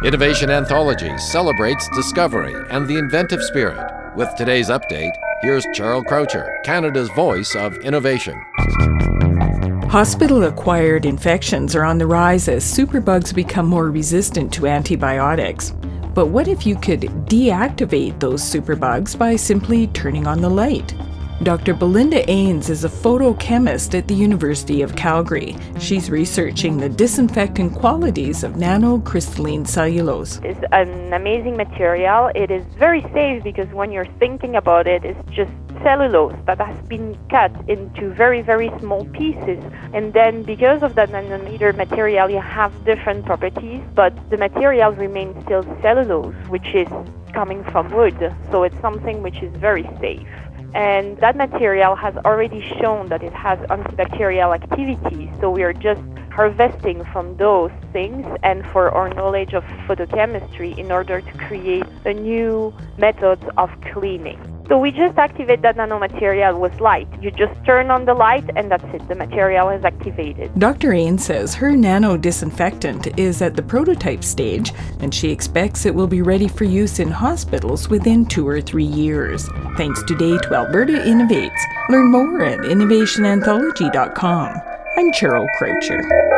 Innovation Anthology celebrates discovery and the inventive spirit. With today's update, here's Cheryl Croucher, Canada's voice of innovation. Hospital-acquired infections are on the rise as superbugs become more resistant to antibiotics. But what if you could deactivate those superbugs by simply turning on the light? Dr. Belinda Ains is a photochemist at the University of Calgary. She's researching the disinfectant qualities of nanocrystalline cellulose. It's an amazing material. It is very safe because when you're thinking about it, it's just cellulose that has been cut into very, very small pieces. And then because of that nanometer material, you have different properties, but the material remains still cellulose, which is coming from wood. So it's something which is very safe. And that material has already shown that it has antibacterial activity, so we are just harvesting from those things and for our knowledge of photochemistry in order to create a new method of cleaning. So we just activate that nanomaterial with light. You just turn on the light and that's it. The material is activated. Dr. Ains says her nano disinfectant is at the prototype stage and she expects it will be ready for use in hospitals within 2 or 3 years. Thanks today to Alberta Innovates. Learn more at innovationanthology.com. I'm Cheryl Croucher.